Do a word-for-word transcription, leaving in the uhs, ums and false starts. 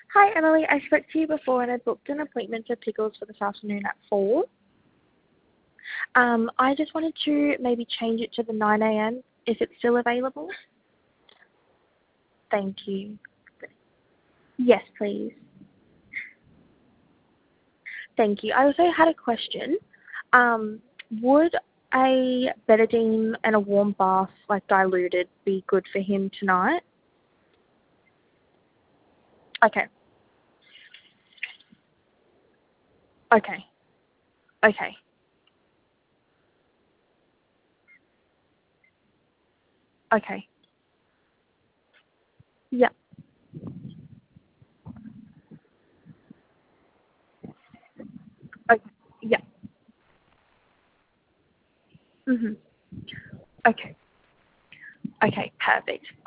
Hi, Emily. I spoke to you before and I booked an appointment for Pickles for this afternoon at four. Um, I just wanted to maybe change it to the nine a m if it's still available. Thank you. Yes, please. Thank you. I also had a question. Um, would a betadine and a warm bath, like diluted, be good for him tonight? Okay. Okay. Okay. Okay. Yeah. Okay. Yeah. Mhm. Okay. Okay. Perfect.